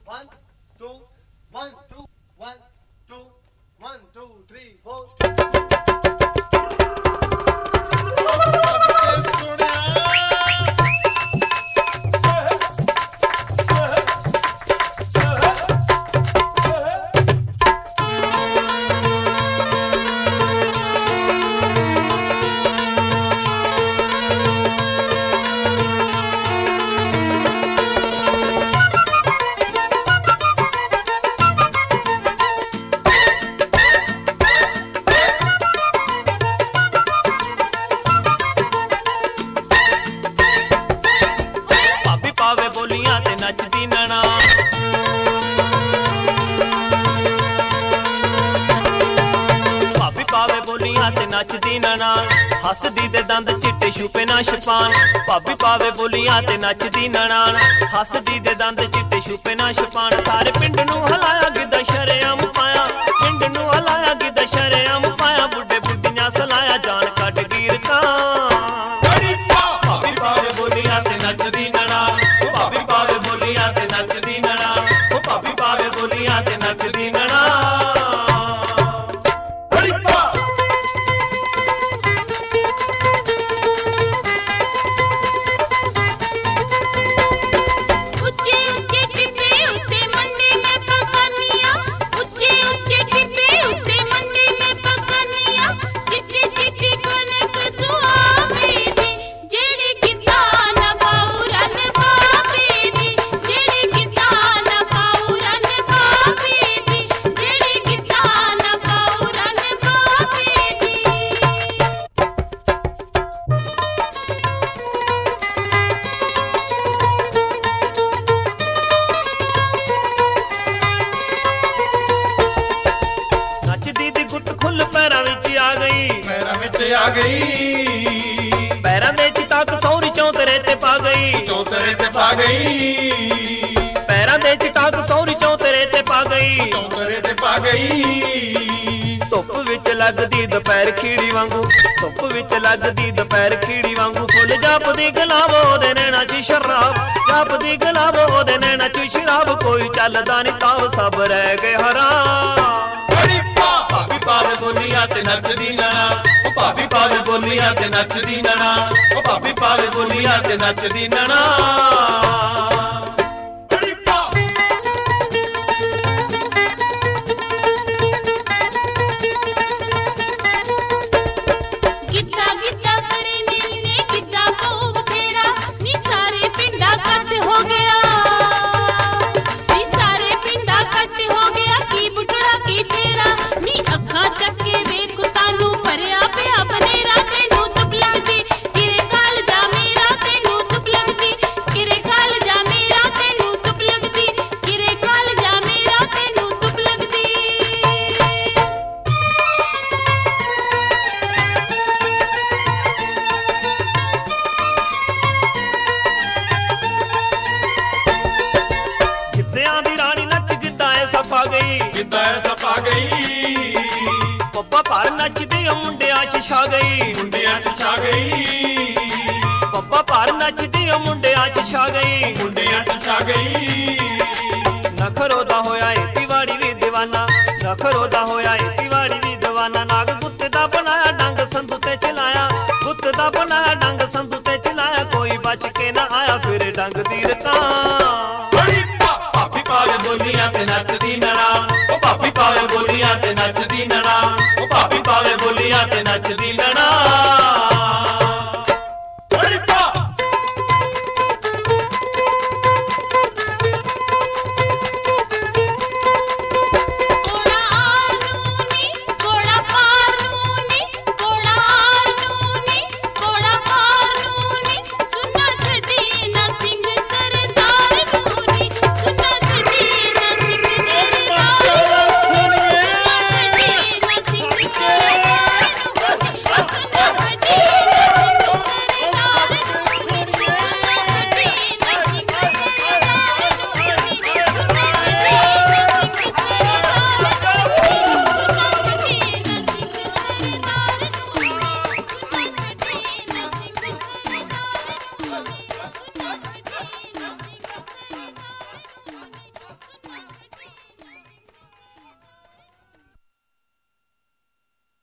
1 2 1 2 1 2 1 2 3 4 नचदी नाल हसदी दे दंद चिट्टे छुपे ना छपान भाभी पावे बोलियां ते नचदी नाल हसदी दे दंद चिट्टे छुपे ना छपान सारे पिंड नूं हलाया गिद्दा शरेआम पाया पिंड नूं हलाया गिद्दा शरेआम पाया बुड्ढे बुड्ढियां सलाया जान कट गिर का भाभी पावे बोलियां ते नचदी नाल भाभी पावे बोलियां ते नचदी नाल भाभी पावे बोलियां ते नचदी नाल पैरां दे चिटाक सौरी चौतरे ते पा गई पैरां दे चिटाक सौरी चौतरे ते पा गई धुप विच लगदी दोपहर खीड़ी वांगू धुप विच लगदी दोपहर खीड़ी वांगू फुल जापदी गलावो दे नैना च शराब जापदी गलावो दे नैना च शराब कोई चलदा नी ताव सब रह गए हराम भाभी पावे बोलियां ते नचदी नाल भाभी पावे बोलियां ते नचदी नाल भाभी पावे बोलियां ते नचदी नाल पप्पा पार नचदी मुंडिया च छा गई पप्पा पार नचदी मुंडिया च छा गई नखरो दा होया ए तिवाड़ी भी दीवाना नखरो दा होया ए